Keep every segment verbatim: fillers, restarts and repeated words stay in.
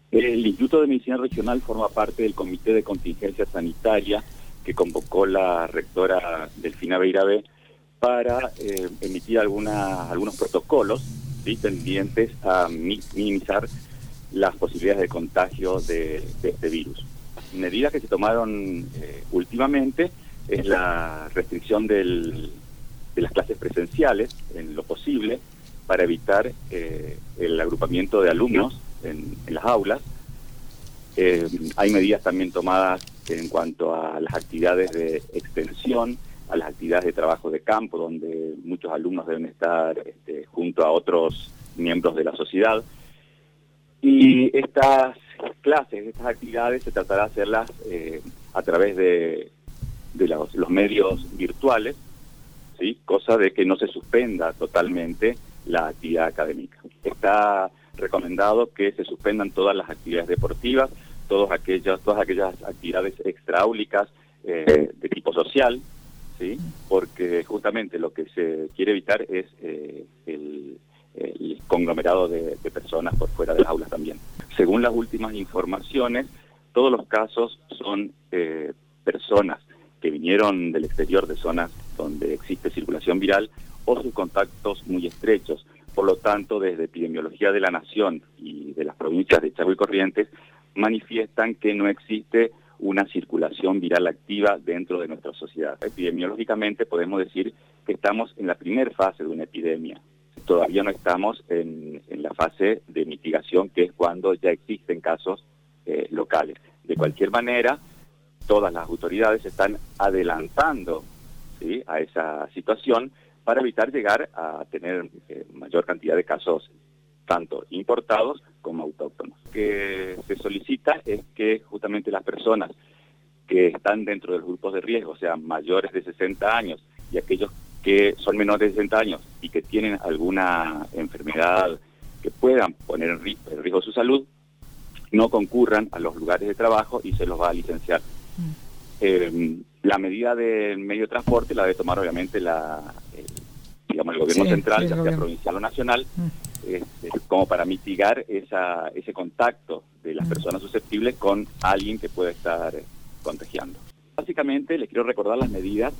El Instituto de Medicina Regional forma parte del Comité de Contingencia Sanitaria que convocó la rectora Delfina Beirabé para eh, emitir alguna, algunos protocolos, ¿sí?, tendientes a mi, minimizar las posibilidades de contagio de, de este virus. Medidas que se tomaron eh, últimamente es la restricción del, de las clases presenciales en lo posible para evitar eh, el agrupamiento de alumnos en, en las aulas. Eh, hay medidas también tomadas en cuanto a las actividades de extensión, a las actividades de trabajo de campo, donde muchos alumnos deben estar este, junto a otros miembros de la sociedad. Y estas clases, estas actividades se tratará de hacerlas eh, a través de, de los, los medios virtuales, ¿sí?, cosa de que no se suspenda totalmente la actividad académica. Está recomendado que se suspendan todas las actividades deportivas, todas aquellas, todas aquellas actividades extraáulicas eh, de tipo social, ¿sí?, porque justamente lo que se quiere evitar es eh, el, el conglomerado de, de personas por fuera de las aulas también. Según las últimas informaciones, todos los casos son eh, personas que vinieron del exterior, de zonas donde existe circulación viral, o sus contactos muy estrechos. Por lo tanto, desde Epidemiología de la Nación y de las provincias de Chaco y Corrientes manifiestan que no existe una circulación viral activa dentro de nuestra sociedad. Epidemiológicamente podemos decir que estamos en la primera fase de una epidemia. Todavía no estamos en, en la fase de mitigación, que es cuando ya existen casos eh, locales. De cualquier manera, todas las autoridades están adelantando, ¿sí?, a esa situación para evitar llegar a tener eh, mayor cantidad de casos, tanto importados como autóctonos. Lo que se solicita es que justamente las personas que están dentro de los grupos de riesgo, o sea, mayores de sesenta años, y aquellos que son menores de sesenta años y que tienen alguna enfermedad que puedan poner en riesgo, en riesgo su salud, no concurran a los lugares de trabajo y se los va a licenciar. Mm. Eh, la medida del medio de transporte la debe tomar obviamente la, el, digamos, el gobierno sí, central, ya sea provincial o nacional, mm. este, como para mitigar esa, ese contacto de las mm. personas susceptibles con alguien que pueda estar contagiando. Básicamente les quiero recordar las medidas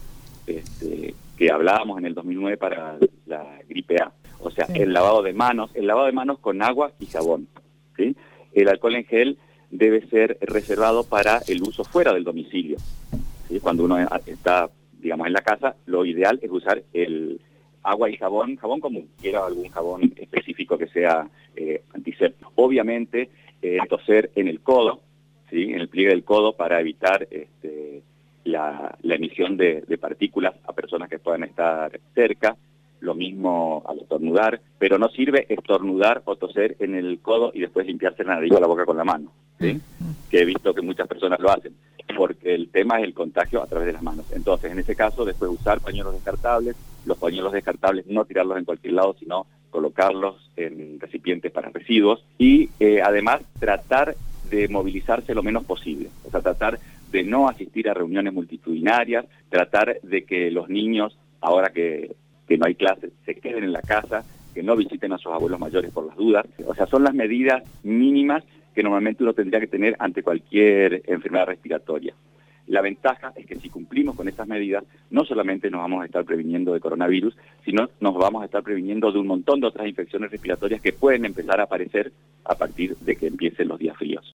este, que hablábamos en el dos mil nueve para la gripe A, o sea, sí. el lavado de manos, el lavado de manos con agua y jabón, ¿sí? El alcohol en gel debe ser reservado para el uso fuera del domicilio, ¿sí? Cuando uno está, digamos, en la casa, lo ideal es usar el agua y jabón, jabón común, quiera algún jabón específico que sea eh, antiséptico. Obviamente, eh, toser en el codo, ¿sí?, en el pliegue del codo, para evitar este, la, la emisión de, de partículas a personas que puedan estar cerca. Lo mismo al estornudar, pero no sirve estornudar o toser en el codo y después limpiarse la nariz o la boca con la mano, ¿sí?, que he visto que muchas personas lo hacen, porque el tema es el contagio a través de las manos. Entonces, en ese caso, después usar pañuelos descartables, los pañuelos descartables no tirarlos en cualquier lado, sino colocarlos en recipientes para residuos, y eh, además tratar de movilizarse lo menos posible, o sea, tratar de no asistir a reuniones multitudinarias, tratar de que los niños, ahora que que no hay clases, se queden en la casa, que no visiten a sus abuelos mayores por las dudas. O sea, son las medidas mínimas que normalmente uno tendría que tener ante cualquier enfermedad respiratoria. La ventaja es que si cumplimos con estas medidas, no solamente nos vamos a estar previniendo de coronavirus, sino nos vamos a estar previniendo de un montón de otras infecciones respiratorias que pueden empezar a aparecer a partir de que empiecen los días fríos.